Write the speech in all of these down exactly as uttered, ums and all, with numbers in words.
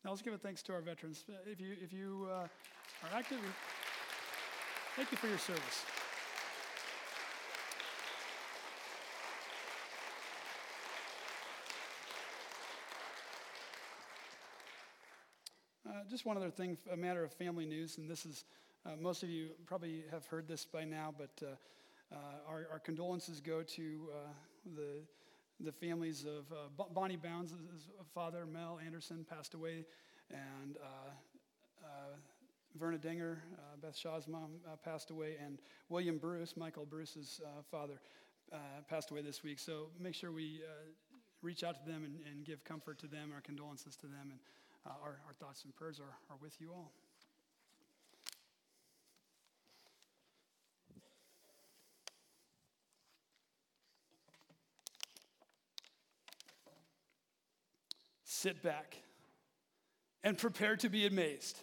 Now let's give a thanks to our veterans. If you if you uh, are active, thank you for your service. Uh, just one other thing, a matter of family news, and this is, uh, most of you probably have heard this by now, but uh, uh, our, our condolences go to uh, the the families of uh, Bonnie Bounds' father, Mel Anderson, passed away, and uh, uh, Verna Dinger, uh, Beth Shaw's mom, uh, passed away, and William Bruce, Michael Bruce's uh, father, uh, passed away this week. So make sure we uh, reach out to them and, and give comfort to them, our condolences to them, and uh, our, our thoughts and prayers are, are with you all. Sit back and prepare to be amazed.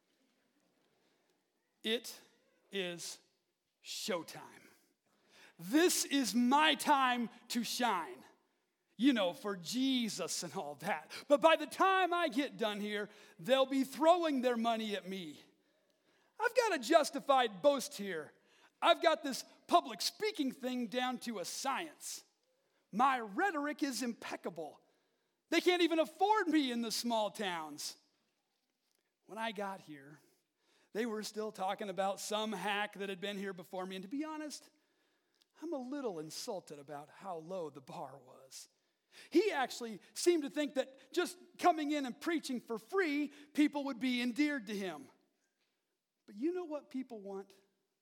It is showtime. This is my time to shine. You know, for Jesus and all that. But by the time I get done here, they'll be throwing their money at me. I've got a justified boast here. I've got this public speaking thing down to a science. My rhetoric is impeccable. They can't even afford me in the small towns. When I got here, they were still talking about some hack that had been here before me. And to be honest, I'm a little insulted about how low the bar was. He actually seemed to think that just coming in and preaching for free, people would be endeared to him. But you know what people want?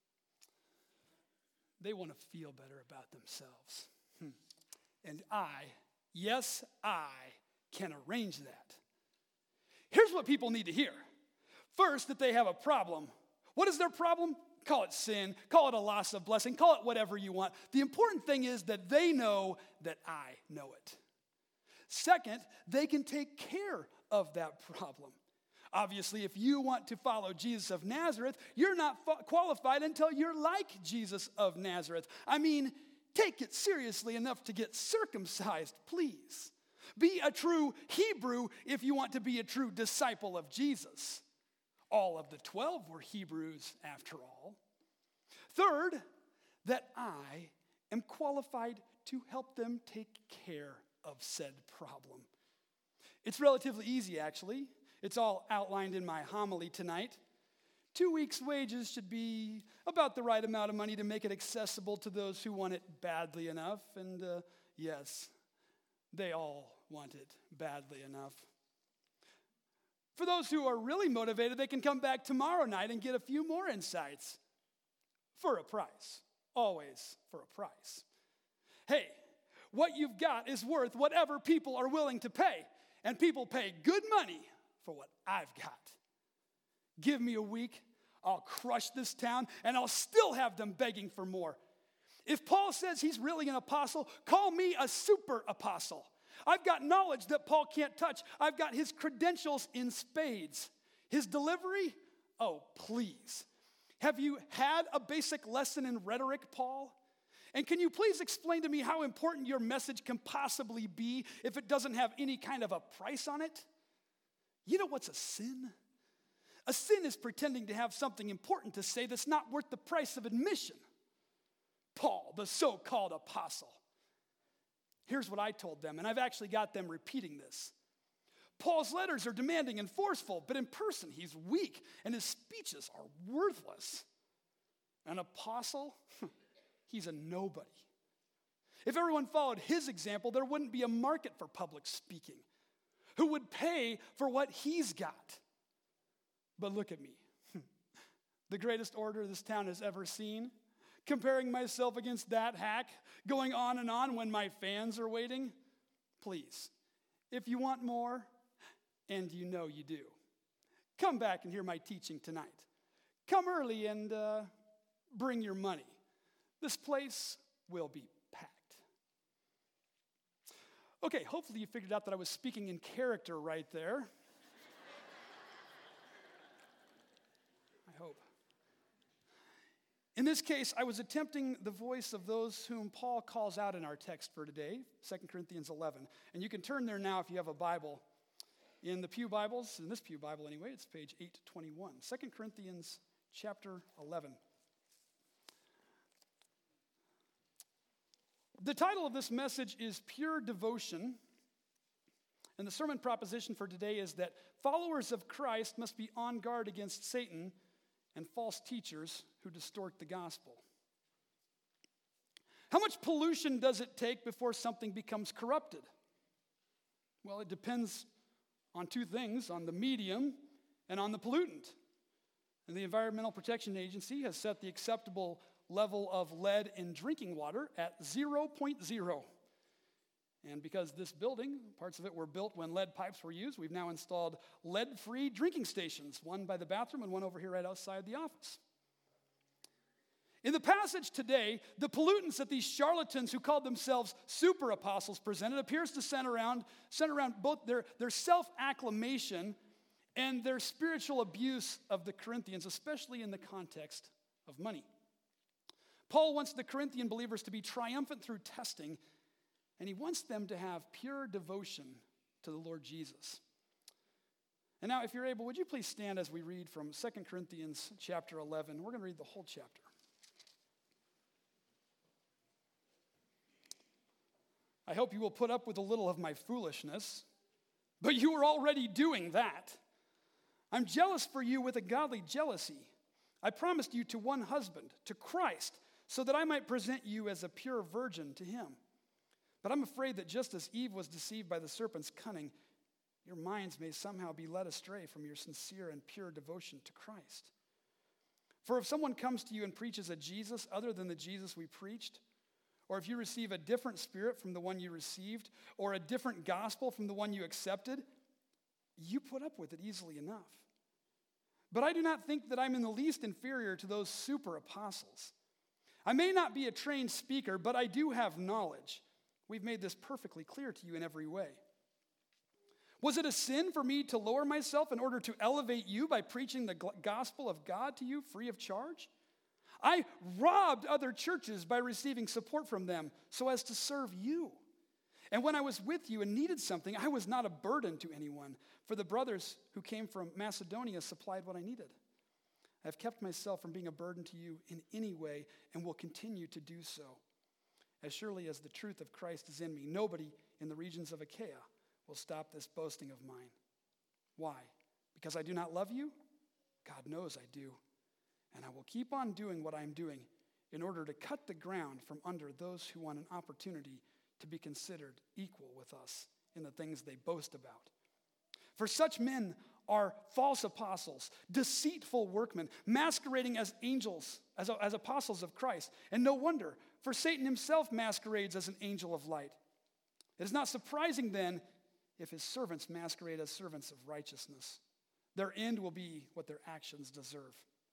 They want to feel better about themselves. Hmm. And I, yes, I can arrange that. Here's what people need to hear. First, that they have a problem. What is their problem? Call it sin, call it a loss of blessing, call it whatever you want. The important thing is that they know that I know it. Second, they can take care of that problem. Obviously, if you want to follow Jesus of Nazareth, you're not fa- qualified until you're like Jesus of Nazareth. I mean, take it seriously enough to get circumcised, please. Be a true Hebrew if you want to be a true disciple of Jesus. All of the twelve were Hebrews after all. Third, that I am qualified to help them take care of said problem. It's relatively easy, actually. It's all outlined in my homily tonight. Two weeks' wages should be about the right amount of money to make it accessible to those who want it badly enough. And uh, yes, they all want it badly enough. For those who are really motivated, they can come back tomorrow night and get a few more insights for a price. Always for a price. Hey, what you've got is worth whatever people are willing to pay. And people pay good money for what I've got. Give me a week, I'll crush this town, and I'll still have them begging for more. If Paul says he's really an apostle, call me a super apostle. I've got knowledge that Paul can't touch. I've got his credentials in spades. His delivery? Oh, please. Have you had a basic lesson in rhetoric, Paul? And can you please explain to me how important your message can possibly be if it doesn't have any kind of a price on it? You know what's a sin? A sin is pretending to have something important to say that's not worth the price of admission. Paul, the so-called apostle. Here's what I told them, and I've actually got them repeating this. Paul's letters are demanding and forceful, but in person he's weak, and his speeches are worthless. An apostle? He's a nobody. If everyone followed his example, there wouldn't be a market for public speaking. Who would pay for what he's got? But look at me. The greatest orator this town has ever seen. Comparing myself against that hack, going on and on when my fans are waiting? Please, if you want more, and you know you do, come back and hear my teaching tonight. Come early and uh, bring your money. This place will be packed. Okay, hopefully you figured out that I was speaking in character right there. I hope. In this case, I was attempting the voice of those whom Paul calls out in our text for today, Second Corinthians eleven. And you can turn there now if you have a Bible. in the Pew Bibles, in this Pew Bible anyway, it's page eight twenty-one. Second Corinthians chapter eleven. The title of this message is Pure Devotion, and the sermon proposition for today is that followers of Christ must be on guard against Satan and false teachers who distort the gospel. How much pollution does it take before something becomes corrupted? Well, it depends on two things, on the medium and on the pollutant. And the Environmental Protection Agency has set the acceptable level of lead in drinking water at zero point zero. And because this building, parts of it were built when lead pipes were used, we've now installed lead-free drinking stations, one by the bathroom and one over here right outside the office. In the passage today, the pollutants that these charlatans who called themselves super apostles presented appears to center around, center around both their, their self-acclamation and their spiritual abuse of the Corinthians, especially in the context of money. Paul wants the Corinthian believers to be triumphant through testing, and he wants them to have pure devotion to the Lord Jesus. And now, if you're able, would you please stand as we read from Second Corinthians chapter eleven. We're going to read the whole chapter. I hope you will put up with a little of my foolishness, but you are already doing that. I'm jealous for you with a godly jealousy. I promised you to one husband, to Christ, so that I might present you as a pure virgin to him. But I'm afraid that just as Eve was deceived by the serpent's cunning, your minds may somehow be led astray from your sincere and pure devotion to Christ. For if someone comes to you and preaches a Jesus other than the Jesus we preached, or if you receive a different spirit from the one you received, or a different gospel from the one you accepted, you put up with it easily enough. But I do not think that I'm in the least inferior to those super apostles. I may not be a trained speaker, but I do have knowledge. We've made this perfectly clear to you in every way. Was it a sin for me to lower myself in order to elevate you by preaching the gospel of God to you free of charge? I robbed other churches by receiving support from them so as to serve you. And when I was with you and needed something, I was not a burden to anyone, for the brothers who came from Macedonia supplied what I needed. I have kept myself from being a burden to you in any way and will continue to do so. As surely as the truth of Christ is in me, nobody in the regions of Achaia will stop this boasting of mine. Why? Because I do not love you? God knows I do. And I will keep on doing what I am doing in order to cut the ground from under those who want an opportunity to be considered equal with us in the things they boast about. For such men are false apostles, deceitful workmen, masquerading as angels, as, as apostles of Christ. And no wonder, for Satan himself masquerades as an angel of light. It is not surprising then if his servants masquerade as servants of righteousness. Their end will be what their actions deserve.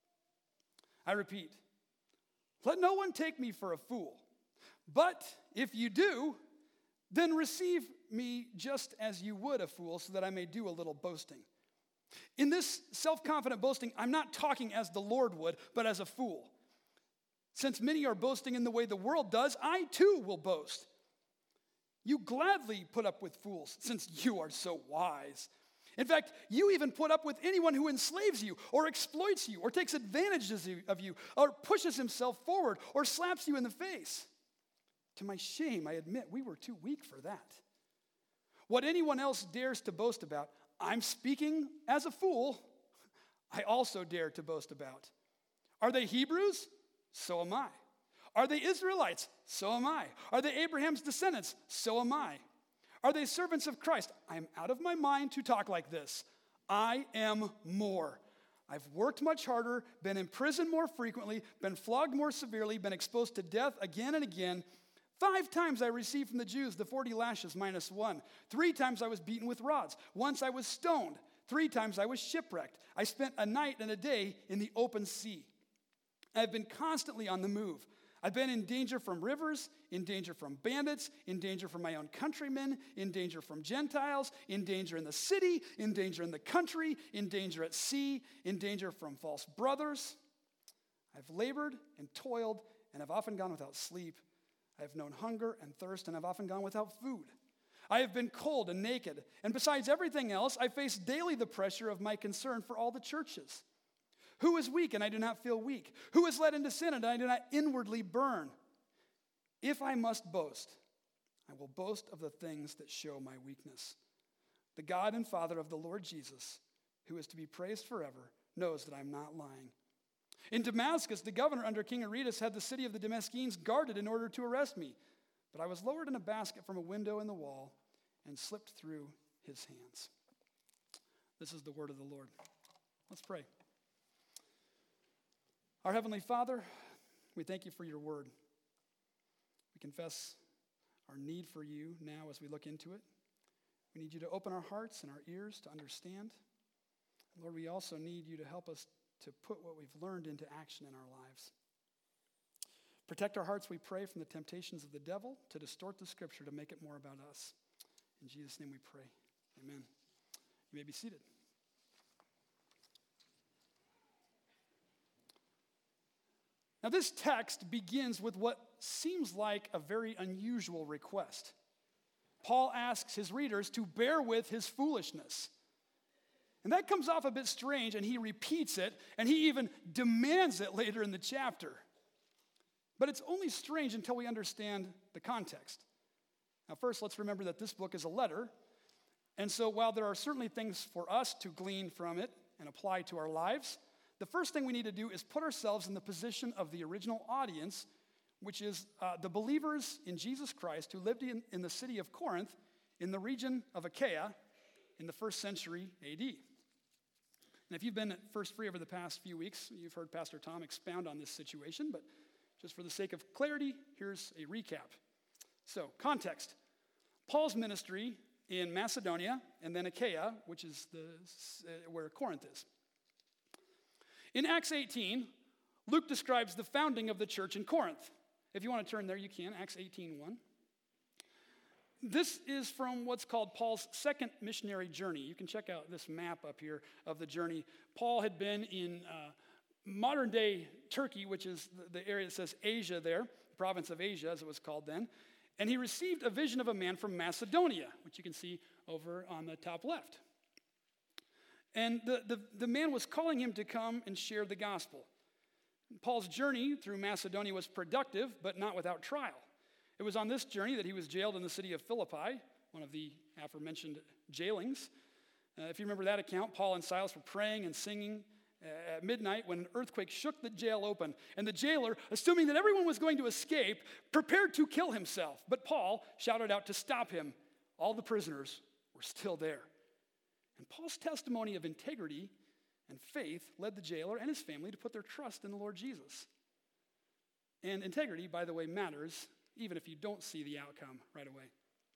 I repeat, let no one take me for a fool. But if you do, then receive me just as you would a fool, so that I may do a little boasting. In this self-confident boasting, I'm not talking as the Lord would, but as a fool. Since many are boasting in the way the world does, I too will boast. You gladly put up with fools, since you are so wise. In fact, you even put up with anyone who enslaves you, or exploits you, or takes advantage of you, or pushes himself forward, or slaps you in the face. To my shame, I admit we were too weak for that. What anyone else dares to boast about, I'm speaking as a fool, I also dare to boast about. Are they Hebrews? So am I. Are they Israelites? So am I. Are they Abraham's descendants? So am I. Are they servants of Christ? I am out of my mind to talk like this. I am more. I've worked much harder, been in prison more frequently, been flogged more severely, been exposed to death again and again. Five times I received from the Jews the forty lashes minus one. Three times I was beaten with rods. Once I was stoned. Three times I was shipwrecked. I spent a night and a day in the open sea. I've been constantly on the move. I've been in danger from rivers, in danger from bandits, in danger from my own countrymen, in danger from Gentiles, in danger in the city, in danger in the country, in danger at sea, in danger from false brothers. I've labored and toiled and have often gone without sleep. I have known hunger and thirst and have often gone without food. I have been cold and naked, and besides everything else, I face daily the pressure of my concern for all the churches. Who is weak and I do not feel weak? Who is led into sin and I do not inwardly burn? If I must boast, I will boast of the things that show my weakness. The God and Father of the Lord Jesus, who is to be praised forever, knows that I'm not lying. In Damascus, the governor under King Aretas had the city of the Damascenes guarded in order to arrest me. But I was lowered in a basket from a window in the wall and slipped through his hands. This is the word of the Lord. Let's pray. Our Heavenly Father, we thank you for your word. We confess our need for you now as we look into it. We need you to open our hearts and our ears to understand. Lord, we also need you to help us to put what we've learned into action in our lives. Protect our hearts, we pray, from the temptations of the devil to distort the scripture to make it more about us. In Jesus' name we pray. Amen. You may be seated. Now, this text begins with what seems like a very unusual request. Paul asks his readers to bear with his foolishness. And that comes off a bit strange, and he repeats it, and he even demands it later in the chapter. But it's only strange until we understand the context. Now, first, let's remember that this book is a letter. And so while there are certainly things for us to glean from it and apply to our lives, the first thing we need to do is put ourselves in the position of the original audience, which is uh, the believers in Jesus Christ who lived in, in the city of Corinth in the region of Achaia in the first century A D. And if you've been at First Free over the past few weeks, you've heard Pastor Tom expound on this situation, but just for the sake of clarity, here's a recap. So, context. Paul's ministry in Macedonia and then Achaia, which is the, uh, where Corinth is. In Acts eighteen, Luke describes the founding of the church in Corinth. If you want to turn there, you can, Acts eighteen one. This is from what's called Paul's second missionary journey. You can check out this map up here of the journey. Paul had been in uh, modern-day Turkey, which is the, the area that says Asia there, the province of Asia, as it was called then. And he received a vision of a man from Macedonia, which you can see over on the top left. And the, the, the man was calling him to come and share the gospel. Paul's journey through Macedonia was productive, but not without trial. It was on this journey that he was jailed in the city of Philippi, one of the aforementioned jailings. Uh, if you remember that account, Paul and Silas were praying and singing uh, at midnight when an earthquake shook the jail open. And the jailer, assuming that everyone was going to escape, prepared to kill himself. But Paul shouted out to stop him. All the prisoners were still there. And Paul's testimony of integrity and faith led the jailer and his family to put their trust in the Lord Jesus. And integrity, by the way, matters, even if you don't see the outcome right away.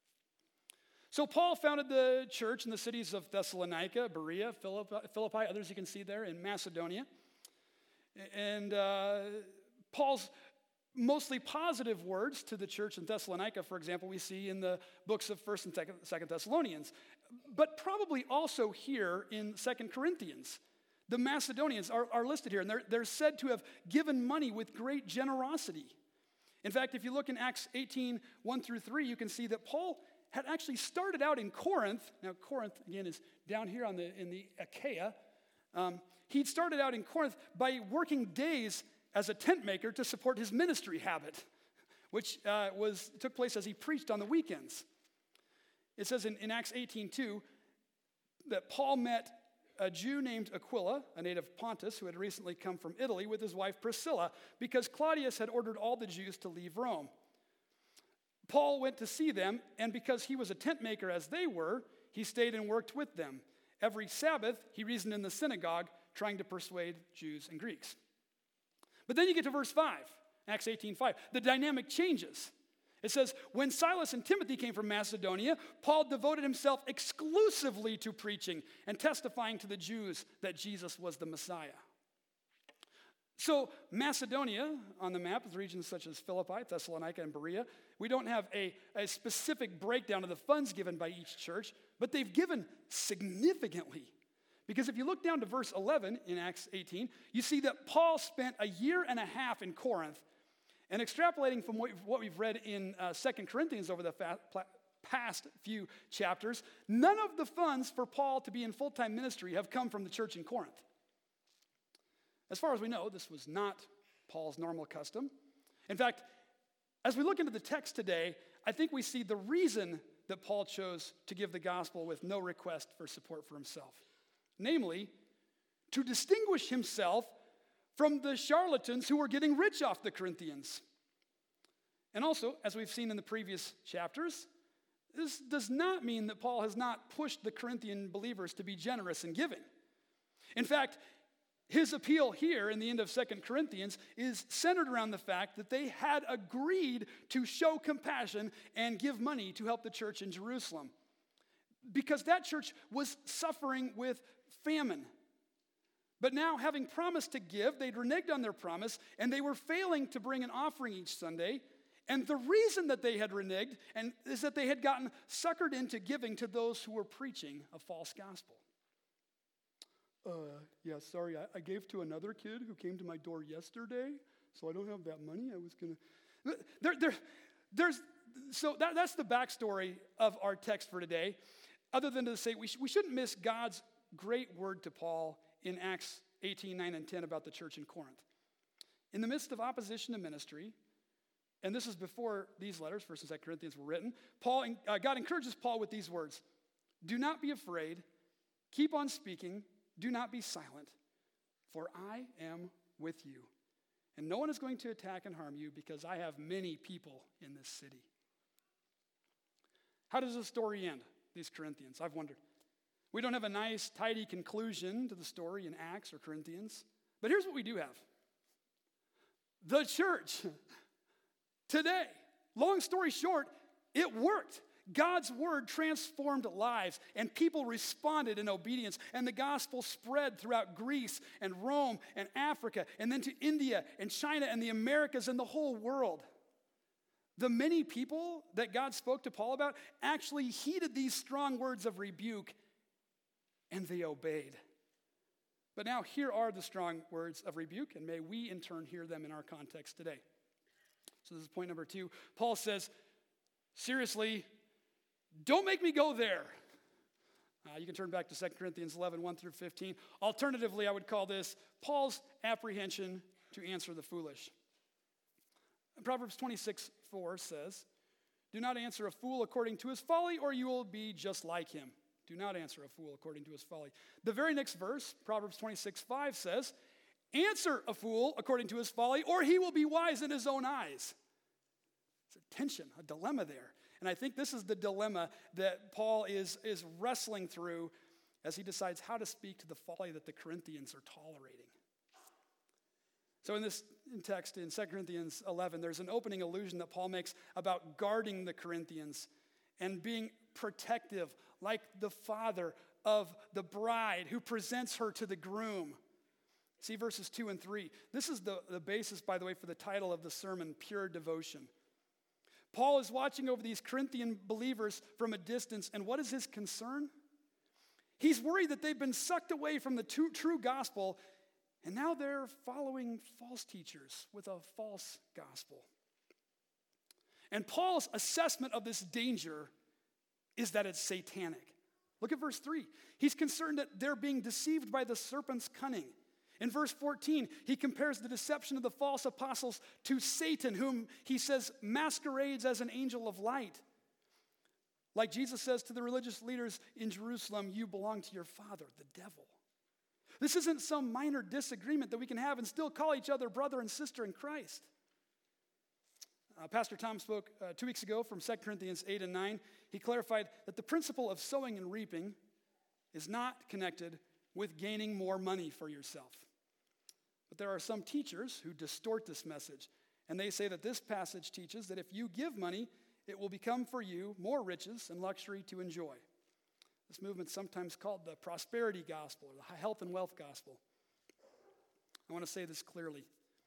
So Paul founded the church in the cities of Thessalonica, Berea, Philippi, Philippi others you can see there in Macedonia. And uh, Paul's mostly positive words to the church in Thessalonica, for example, we see in the books of First and Second Thessalonians, but probably also here in Second Corinthians. The Macedonians are, are listed here, and they're, they're said to have given money with great generosity. In fact, if you look in Acts eighteen, one through three, you can see that Paul had actually started out in Corinth. Now, Corinth, again, is down here on the in the Achaia. Um, he'd started out in Corinth by working days as a tent maker to support his ministry habit, which uh, was took place as he preached on the weekends. It says in, in Acts eighteen two that Paul met a Jew named Aquila, a native of Pontus, who had recently come from Italy with his wife Priscilla, because Claudius had ordered all the Jews to leave Rome. Paul went to see them, and because he was a tent maker as they were, he stayed and worked with them. Every Sabbath, he reasoned in the synagogue, trying to persuade Jews and Greeks. But then you get to verse five, Acts eighteen five. The dynamic changes. It says, when Silas and Timothy came from Macedonia, Paul devoted himself exclusively to preaching and testifying to the Jews that Jesus was the Messiah. So Macedonia on the map is regions such as Philippi, Thessalonica, and Berea. We don't have a, a specific breakdown of the funds given by each church, but they've given significantly. Because if you look down to verse eleven in Acts eighteen, you see that Paul spent a year and a half in Corinth. And extrapolating from what we've read in uh, Second Corinthians over the fa- past few chapters, none of the funds for Paul to be in full-time ministry have come from the church in Corinth. As far as we know, this was not Paul's normal custom. In fact, as we look into the text today, I think we see the reason that Paul chose to give the gospel with no request for support for himself. Namely, to distinguish himself from the charlatans who were getting rich off the Corinthians. And also, as we've seen in the previous chapters, this does not mean that Paul has not pushed the Corinthian believers to be generous in giving. In fact, his appeal here in the end of Second Corinthians is centered around the fact that they had agreed to show compassion and give money to help the church in Jerusalem, because that church was suffering with famine. But now, having promised to give, they'd reneged on their promise, and they were failing to bring an offering each Sunday. And the reason that they had reneged and is that they had gotten suckered into giving to those who were preaching a false gospel. Uh, yeah, sorry, I, I gave to another kid who came to my door yesterday, so I don't have that money. I was going to... There, there, there's, so that, that's the backstory of our text for today, other than to say we, sh- we shouldn't miss God's great word to Paul in Acts eighteen, nine, and ten about the church in Corinth. In the midst of opposition to ministry, and this is before these letters, First and Second Corinthians, were written, Paul, uh, God encourages Paul with these words: "Do not be afraid, keep on speaking, do not be silent, for I am with you. And no one is going to attack and harm you, because I have many people in this city." How does the story end, these Corinthians? I've wondered. We don't have a nice, tidy conclusion to the story in Acts or Corinthians. But here's what we do have. The church today. Long story short, it worked. God's word transformed lives, and people responded in obedience, and the gospel spread throughout Greece and Rome and Africa, and then to India and China and the Americas and the whole world. The many people that God spoke to Paul about actually heeded these strong words of rebuke, and they obeyed. But now here are the strong words of rebuke, and may we in turn hear them in our context today. So this is point number two. Paul says, seriously, don't make me go there. Uh, you can turn back to Second Corinthians eleven, one through fifteen. Alternatively, I would call this Paul's apprehension to answer the foolish. Proverbs twenty-six, four says, "Do not answer a fool according to his folly, or you will be just like him." Do not answer a fool according to his folly. The very next verse, Proverbs twenty-six, five says, "Answer a fool according to his folly, or he will be wise in his own eyes." It's a tension, a dilemma there. And I think this is the dilemma that Paul is, is wrestling through as he decides how to speak to the folly that the Corinthians are tolerating. So in this text in Second Corinthians eleven, there's an opening allusion that Paul makes about guarding the Corinthians and being protective, like the father of the bride who presents her to the groom. See verses two and three. This is the, the basis, by the way, for the title of the sermon, Pure Devotion. Paul is watching over these Corinthian believers from a distance, and what is his concern? He's worried that they've been sucked away from the true, true gospel, and now they're following false teachers with a false gospel. And Paul's assessment of this danger is that it's satanic. Look at verse three. He's concerned that they're being deceived by the serpent's cunning. In verse fourteen, he compares the deception of the false apostles to Satan, whom he says masquerades as an angel of light. Like Jesus says to the religious leaders in Jerusalem, "You belong to your father, the devil." This isn't some minor disagreement that we can have and still call each other brother and sister in Christ. Uh, Pastor Tom spoke uh, two weeks ago from Second Corinthians eight and nine. He clarified that the principle of sowing and reaping is not connected with gaining more money for yourself. But there are some teachers who distort this message, and they say that this passage teaches that if you give money, it will become for you more riches and luxury to enjoy. This movement's sometimes called the prosperity gospel or the health and wealth gospel. I want to say this clearly.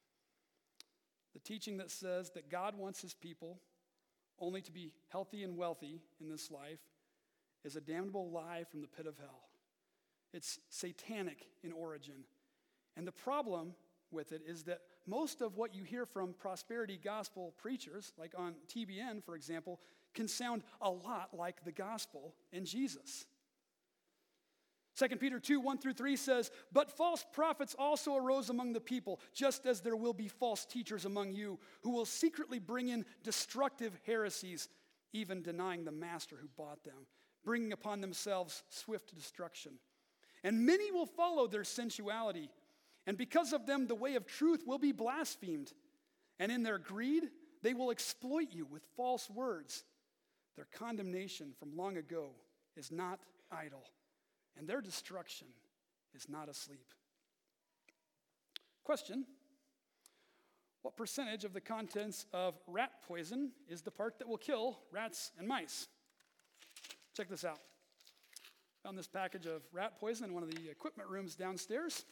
The teaching that says that God wants his people only to be healthy and wealthy in this life is a damnable lie from the pit of hell. It's satanic in origin. And the problem with it is that most of what you hear from prosperity gospel preachers, like on T B N, for example, can sound a lot like the gospel in Jesus. Second Peter two, one through three says, "But false prophets also arose among the people, just as there will be false teachers among you, who will secretly bring in destructive heresies, even denying the master who bought them, bringing upon themselves swift destruction. And many will follow their sensuality, and because of them the way of truth will be blasphemed. And in their greed they will exploit you with false words. Their condemnation from long ago is not idle, and their destruction is not asleep." Question: what percentage of the contents of rat poison is the part that will kill rats and mice? Check this out. Found this package of rat poison in one of the equipment rooms downstairs.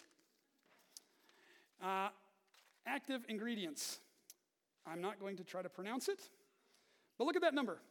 Uh, active ingredients. I'm not going to try to pronounce it, but look at that number.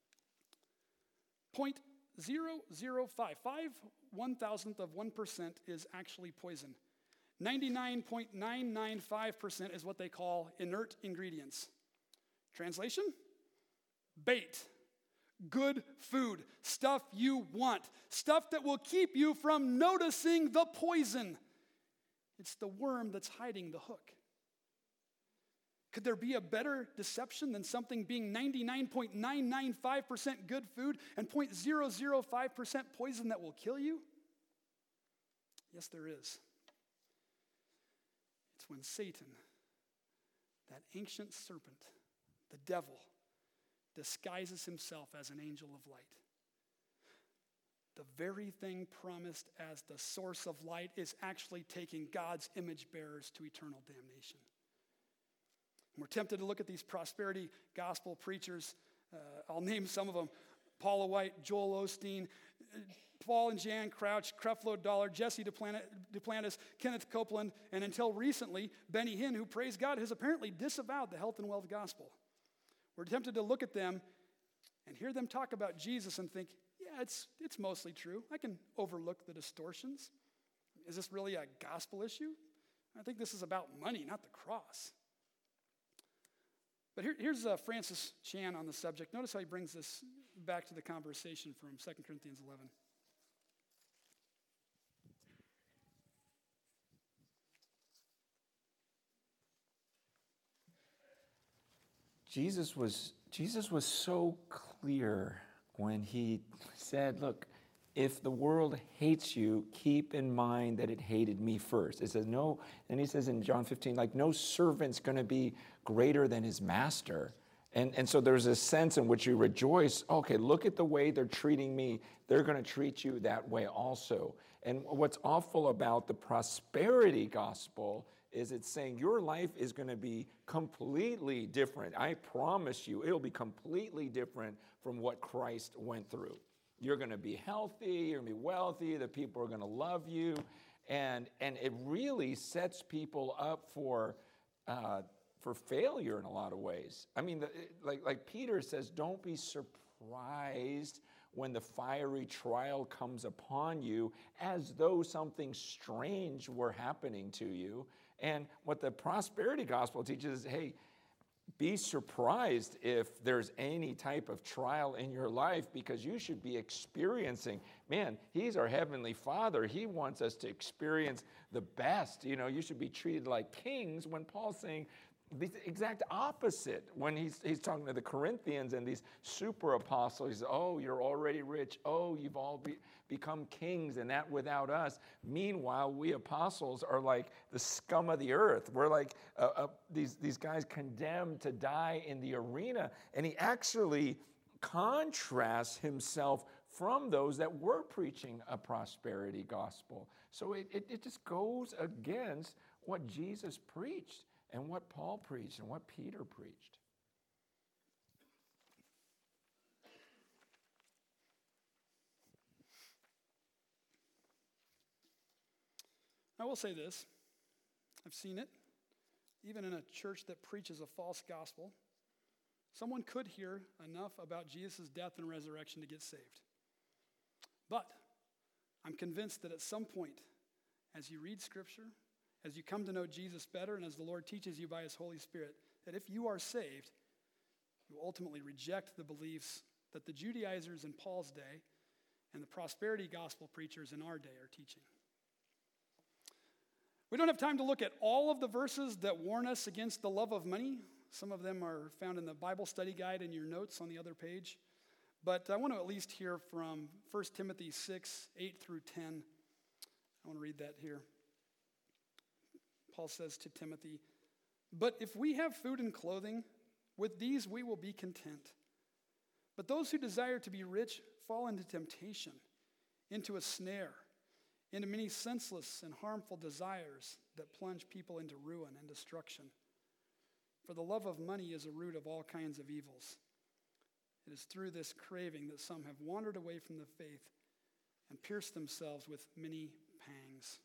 zero point zero zero five, five one thousandth of one percent is actually poison. ninety-nine point nine nine five percent is what they call inert ingredients. Translation? Bait. Good food. Stuff you want. Stuff that will keep you from noticing the poison. It's the worm that's hiding the hook. Could there be a better deception than something being ninety-nine point nine nine five percent good food and zero point zero zero five percent poison that will kill you? Yes, there is. It's when Satan, that ancient serpent, the devil, disguises himself as an angel of light. The very thing promised as the source of light is actually taking God's image bearers to eternal damnation. We're tempted to look at these prosperity gospel preachers. Uh, I'll name some of them: Paula White, Joel Osteen, Paul and Jan Crouch, Creflo Dollar, Jesse Duplantis, Kenneth Copeland, and until recently, Benny Hinn, who, praise God, has apparently disavowed the health and wealth gospel. We're tempted to look at them and hear them talk about Jesus and think, yeah, it's, it's mostly true. I can overlook the distortions. Is this really a gospel issue? I think this is about money, not the cross. But here, here's uh, Francis Chan on the subject. Notice how he brings this back to the conversation from Second Corinthians eleven. Jesus was, Jesus was so clear when he said, look, if the world hates you, keep in mind that it hated me first. It says no, and he says in John fifteen, like no servant's going to be greater than his master. And, and so there's a sense in which you rejoice, okay, look at the way they're treating me. They're going to treat you that way also. And what's awful about the prosperity gospel is it's saying your life is going to be completely different. I promise you, it'll be completely different from what Christ went through. You're going to be healthy, you're going to be wealthy, the people are going to love you. And, and it really sets people up for, uh, for failure in a lot of ways. I mean, the, like, like Peter says, don't be surprised when the fiery trial comes upon you as though something strange were happening to you. And what the prosperity gospel teaches is, hey, be surprised if there's any type of trial in your life, because you should be experiencing, man, he's our heavenly Father. He wants us to experience the best. You know, you should be treated like kings, when Paul's saying the exact opposite when he's, he's talking to the Corinthians and these super apostles. He says, oh, you're already rich. Oh, you've all be, become kings, and that without us. Meanwhile, we apostles are like the scum of the earth. We're like uh, uh, these, these guys condemned to die in the arena. And he actually contrasts himself from those that were preaching a prosperity gospel. So it, it, it just goes against what Jesus preached, and what Paul preached, and what Peter preached. I will say this. I've seen it. Even in a church that preaches a false gospel, someone could hear enough about Jesus' death and resurrection to get saved. But I'm convinced that at some point, as you read Scripture as you come to know Jesus better and as the Lord teaches you by his Holy Spirit, that if you are saved, you will ultimately reject the beliefs that the Judaizers in Paul's day and the prosperity gospel preachers in our day are teaching. We don't have time to look at all of the verses that warn us against the love of money. Some of them are found in the Bible study guide in your notes on the other page. But I want to at least hear from First Timothy six, eight through ten. I want to read that here. Paul says to Timothy, "But if we have food and clothing, with these we will be content. But those who desire to be rich fall into temptation, into a snare, into many senseless and harmful desires that plunge people into ruin and destruction. For the love of money is a root of all kinds of evils. It is through this craving that some have wandered away from the faith and pierced themselves with many pangs."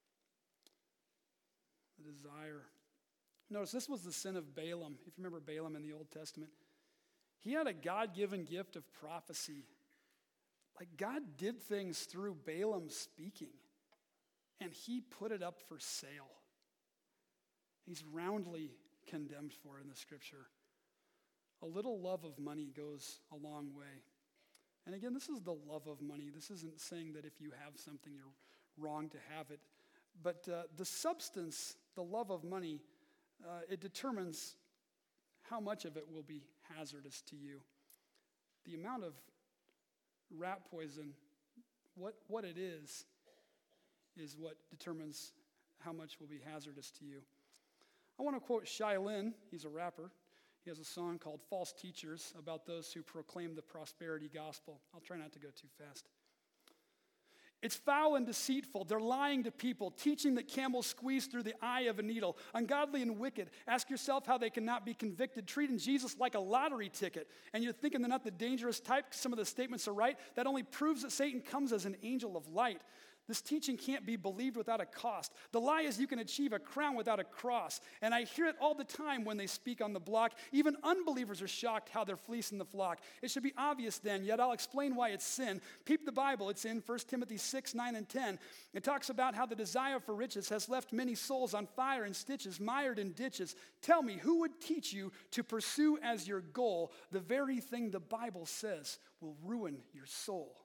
The desire. Notice this was the sin of Balaam. If you remember Balaam in the Old Testament, he had a God-given gift of prophecy. Like God did things through Balaam speaking, and he put it up for sale. He's roundly condemned for it in the scripture. A little love of money goes a long way. And again, this is the love of money. This isn't saying that if you have something, you're wrong to have it. But uh, the substance, the love of money, uh, it determines how much of it will be hazardous to you. The amount of rat poison, what, what it is, is what determines how much will be hazardous to you. I want to quote Shai Linne. He's a rapper. He has a song called False Teachers about those who proclaim the prosperity gospel. I'll try not to go too fast. "It's foul and deceitful. They're lying to people, teaching that camels squeeze through the eye of a needle. Ungodly and wicked. Ask yourself how they cannot be convicted, treating Jesus like a lottery ticket. And you're thinking they're not the dangerous type because some of the statements are right? That only proves that Satan comes as an angel of light. This teaching can't be believed without a cost. The lie is you can achieve a crown without a cross. And I hear it all the time when they speak on the block. Even unbelievers are shocked how they're fleecing the flock. It should be obvious then, yet I'll explain why it's sin. Peep the Bible. It's in First Timothy six, nine, and ten. It talks about how the desire for riches has left many souls on fire and stitches, mired in ditches. Tell me, who would teach you to pursue as your goal the very thing the Bible says will ruin your soul?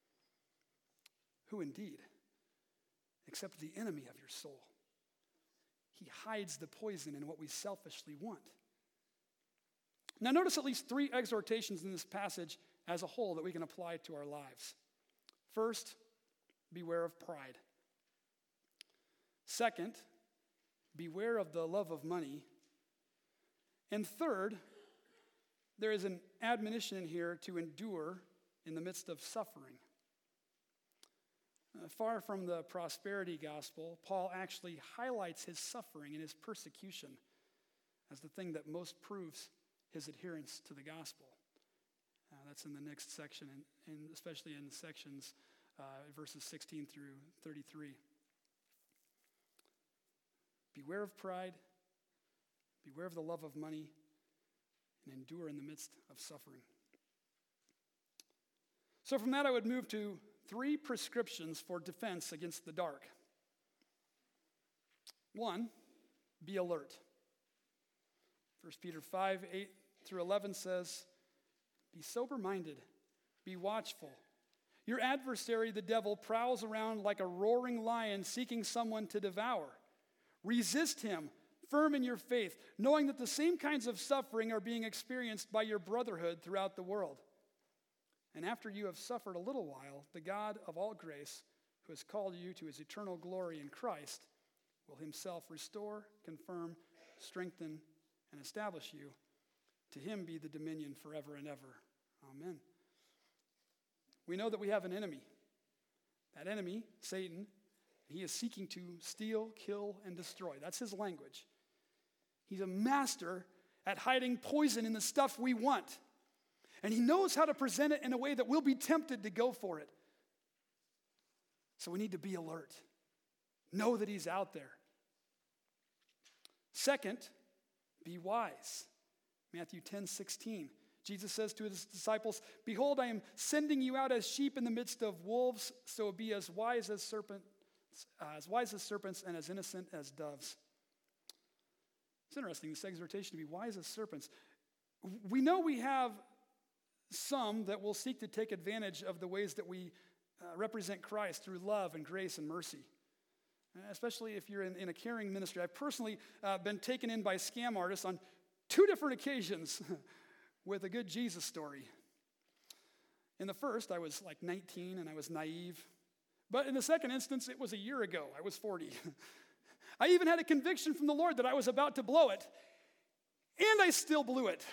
Who indeed? Except the enemy of your soul. He hides the poison in what we selfishly want. Now notice at least three exhortations in this passage as a whole that we can apply to our lives. First, beware of pride. Second, beware of the love of money. And third, there is an admonition in here to endure in the midst of suffering. Uh, far from the prosperity gospel, Paul actually highlights his suffering and his persecution as the thing that most proves his adherence to the gospel. Uh, that's in the next section, and, and especially in the sections uh, verses sixteen through thirty-three. Beware of pride, beware of the love of money, and endure in the midst of suffering. So from that I would move to three prescriptions for defense against the dark. One, be alert. First Peter five, eight through eleven says, "Be sober-minded, be watchful. Your adversary, the devil, prowls around like a roaring lion seeking someone to devour. Resist him, firm in your faith, knowing that the same kinds of suffering are being experienced by your brotherhood throughout the world. And after you have suffered a little while, the God of all grace, who has called you to his eternal glory in Christ, will himself restore, confirm, strengthen, and establish you. To him be the dominion forever and ever. Amen." We know that we have an enemy. That enemy, Satan, he is seeking to steal, kill, and destroy. That's his language. He's a master at hiding poison in the stuff we want. And he knows how to present it in a way that we'll be tempted to go for it. So we need to be alert. Know that he's out there. Second, be wise. Matthew ten, sixteen. Jesus says to his disciples, "Behold, I am sending you out as sheep in the midst of wolves, so be as wise as serpent, uh, as wise as serpents and as innocent as doves. It's interesting, this exhortation to be wise as serpents. We know we have some that will seek to take advantage of the ways that we uh, represent Christ through love and grace and mercy, especially if you're in, in a caring ministry. I've personally uh, been taken in by scam artists on two different occasions with a good Jesus story. In the first, I was like nineteen and I was naive. But in the second instance, it was a year ago. I was forty. I even had a conviction from the Lord that I was about to blow it, and I still blew it.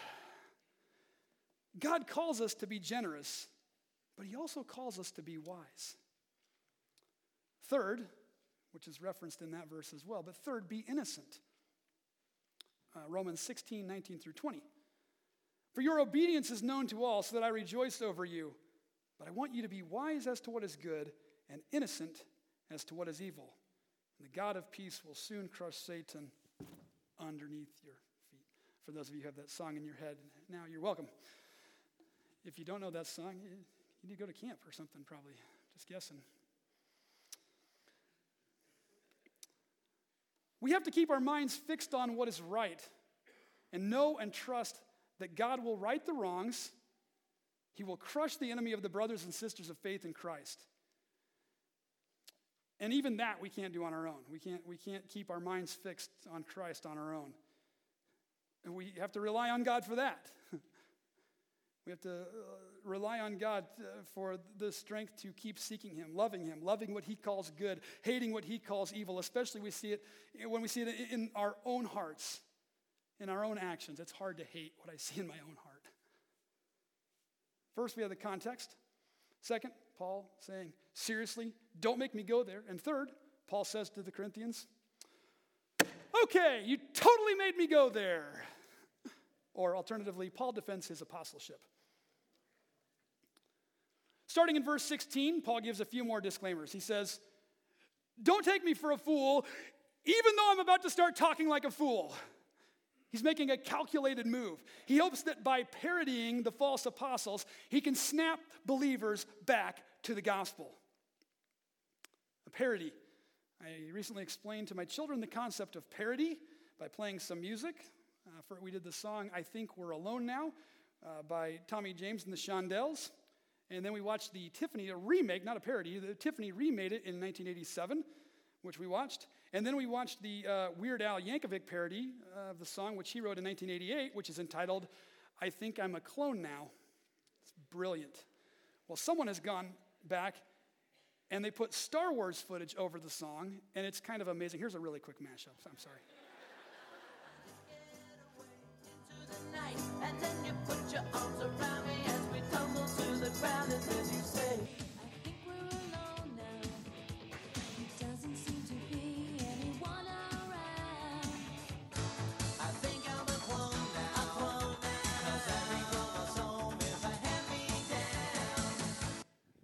God calls us to be generous, but he also calls us to be wise. Third, which is referenced in that verse as well, but third, be innocent. Uh, Romans sixteen, nineteen through twenty. For your obedience is known to all, so that I rejoice over you. But I want you to be wise as to what is good and innocent as to what is evil. And the God of peace will soon crush Satan underneath your feet. For those of you who have that song in your head now, you're welcome. If you don't know that song, you need to go to camp or something probably. Just guessing. We have to keep our minds fixed on what is right and know and trust that God will right the wrongs. He will crush the enemy of the brothers and sisters of faith in Christ. And even that we can't do on our own. We can't, we can't keep our minds fixed on Christ on our own. And we have to rely on God for that. We have to uh, rely on God uh, for the strength to keep seeking him, loving him, loving what he calls good, hating what he calls evil, especially we see it when we see it in our own hearts, in our own actions. It's hard to hate what I see in my own heart. First, we have the context. Second, Paul saying, seriously, don't make me go there. And third, Paul says to the Corinthians, okay, you totally made me go there. Or alternatively, Paul defends his apostleship. Starting in verse sixteen, Paul gives a few more disclaimers. He says, don't take me for a fool, even though I'm about to start talking like a fool. He's making a calculated move. He hopes that by parodying the false apostles, he can snap believers back to the gospel. A parody. I recently explained to my children the concept of parody by playing some music. Uh, for, we did the song, I Think We're Alone Now, uh, by Tommy James and the Shondells. And then we watched the Tiffany, a remake, not a parody, the Tiffany remade it in nineteen eighty-seven, which we watched. And then we watched the uh, Weird Al Yankovic parody of the song, which he wrote in nineteen eighty-eight, which is entitled, I Think I'm a Clone Now. It's brilliant. Well, someone has gone back and they put Star Wars footage over the song, and it's kind of amazing. Here's a really quick mashup. I'm sorry. And then you put your arms around me as we tumble to the ground, and then you say, I think we're alone now. There doesn't seem to be anyone around. I think I'm a clone now. A clone now. 'Cause every chromosome is a hand-me-down.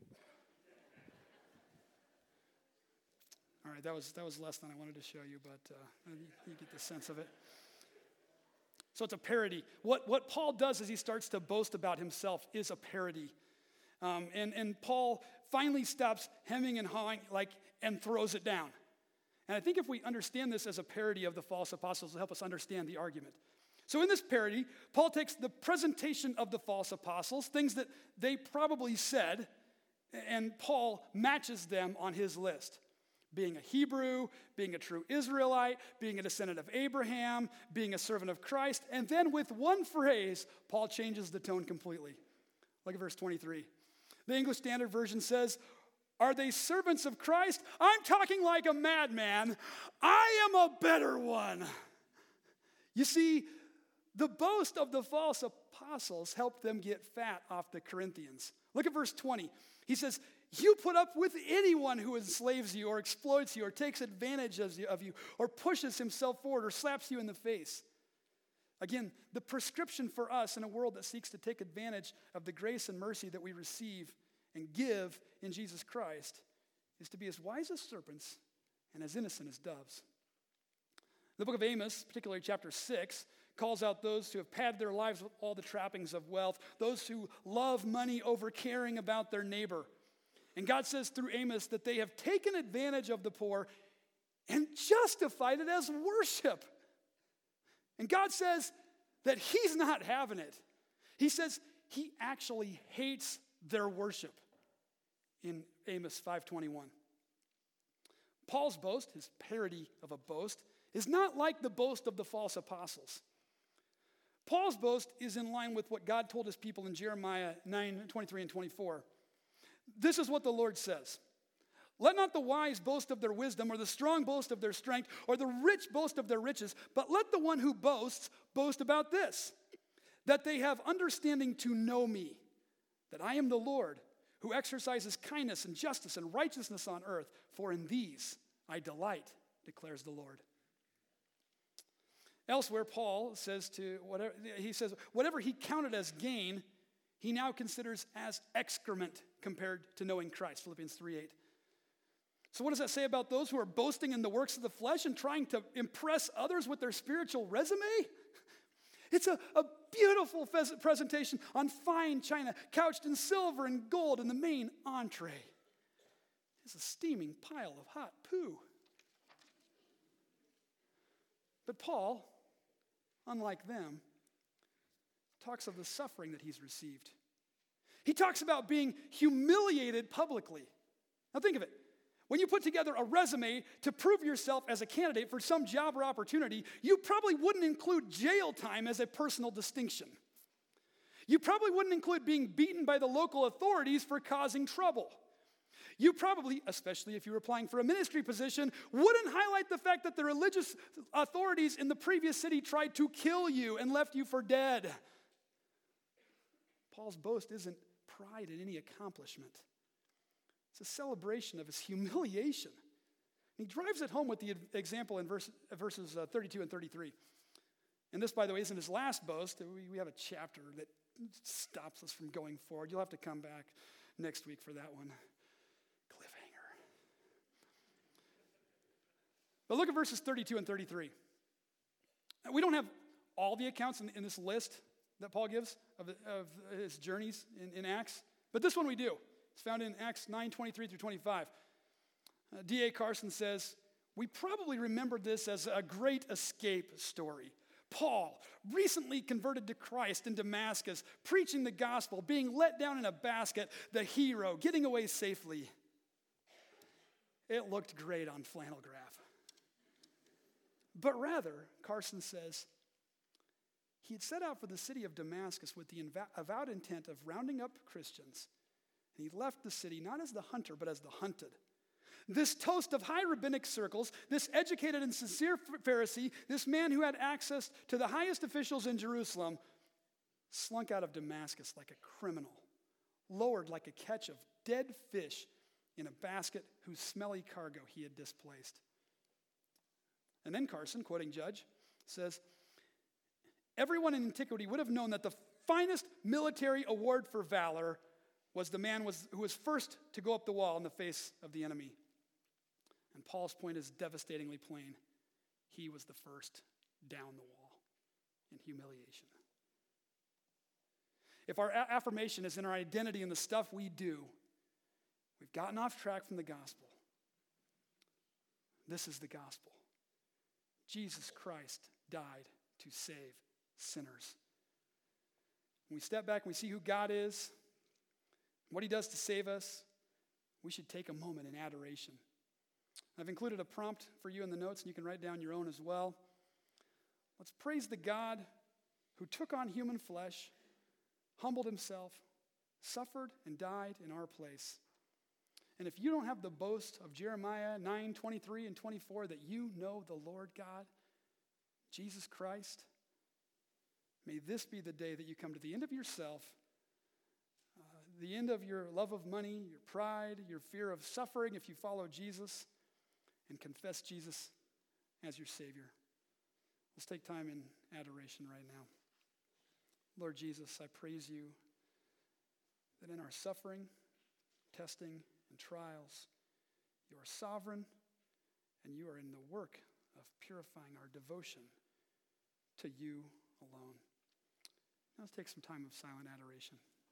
All right, that was that was less than I wanted to show you, but uh, you, you get the sense of it. So it's a parody. What, what Paul does is he starts to boast about himself is a parody. Um, and, and Paul finally stops hemming and hawing like, and throws it down. And I think if we understand this as a parody of the false apostles, it'll help us understand the argument. So in this parody, Paul takes the presentation of the false apostles, things that they probably said, and Paul matches them on his list. Being a Hebrew, being a true Israelite, being a descendant of Abraham, being a servant of Christ. And then with one phrase, Paul changes the tone completely. Look at verse twenty-three. The English Standard Version says, are they servants of Christ? I'm talking like a madman. I am a better one. You see, the boast of the false apostles helped them get fat off the Corinthians. Look at verse twenty. He says, you put up with anyone who enslaves you or exploits you or takes advantage of you or pushes himself forward or slaps you in the face. Again, the prescription for us in a world that seeks to take advantage of the grace and mercy that we receive and give in Jesus Christ is to be as wise as serpents and as innocent as doves. The book of Amos, particularly chapter six, calls out those who have padded their lives with all the trappings of wealth, those who love money over caring about their neighbor. And God says through Amos that they have taken advantage of the poor and justified it as worship. And God says that he's not having it. He says he actually hates their worship in Amos five twenty-one. Paul's boast, his parody of a boast, is not like the boast of the false apostles. Paul's boast is in line with what God told his people in Jeremiah nine twenty-three and twenty-four. This is what the Lord says. Let not the wise boast of their wisdom, or the strong boast of their strength, or the rich boast of their riches, but let the one who boasts boast about this, that they have understanding to know me, that I am the Lord, who exercises kindness and justice and righteousness on earth, for in these I delight, declares the Lord. Elsewhere, Paul says to whatever he says, whatever he counted as gain, he now considers as excrement compared to knowing Christ, Philippians three eight. So what does that say about those who are boasting in the works of the flesh and trying to impress others with their spiritual resume? It's a, a beautiful presentation on fine china, couched in silver and gold, and the main entree is a steaming pile of hot poo. But Paul, unlike them, talks of the suffering that he's received. He talks about being humiliated publicly. Now think of it. When you put together a resume to prove yourself as a candidate for some job or opportunity, you probably wouldn't include jail time as a personal distinction. You probably wouldn't include being beaten by the local authorities for causing trouble. You probably, especially if you were applying for a ministry position, wouldn't highlight the fact that the religious authorities in the previous city tried to kill you and left you for dead. Paul's boast isn't pride in any accomplishment. It's a celebration of his humiliation. He drives it home with the example in verse, verses uh, thirty-two and thirty-three. And this, by the way, isn't his last boast. We, we have a chapter that stops us from going forward. You'll have to come back next week for that one. Cliffhanger. But look at verses thirty-two and thirty-three. We don't have all the accounts in, in this list that Paul gives of, of his journeys in, in Acts, but this one we do. It's found in Acts nine twenty-three through twenty-five. Uh, D A Carson says, we probably remember this as a great escape story. Paul, recently converted to Christ in Damascus, preaching the gospel, being let down in a basket, the hero, getting away safely. It looked great on flannel graph. But rather, Carson says, he had set out for the city of Damascus with the avowed intent of rounding up Christians. And he left the city not as the hunter, but as the hunted. This toast of high rabbinic circles, this educated and sincere Pharisee, this man who had access to the highest officials in Jerusalem, slunk out of Damascus like a criminal, lowered like a catch of dead fish in a basket whose smelly cargo he had displaced. And then Carson, quoting Judge, says, everyone in antiquity would have known that the finest military award for valor was the man was, who was first to go up the wall in the face of the enemy. And Paul's point is devastatingly plain. He was the first down the wall in humiliation. If our a- affirmation is in our identity and the stuff we do, we've gotten off track from the gospel. This is the gospel. Jesus Christ died to save sinners. When we step back and we see who God is, what he does to save us, we should take a moment in adoration. I've included a prompt for you in the notes, and you can write down your own as well. Let's praise the God who took on human flesh, humbled himself, suffered, and died in our place. And if you don't have the boast of Jeremiah nine twenty-three and twenty-four that you know the Lord God, Jesus Christ, may this be the day that you come to the end of yourself, the end of your love of money, your pride, your fear of suffering if you follow Jesus, and confess Jesus as your Savior. Let's take time in adoration right now. Lord Jesus, I praise you that in our suffering, testing, and trials, you are sovereign and you are in the work of purifying our devotion to you alone. Now let's take some time of silent adoration.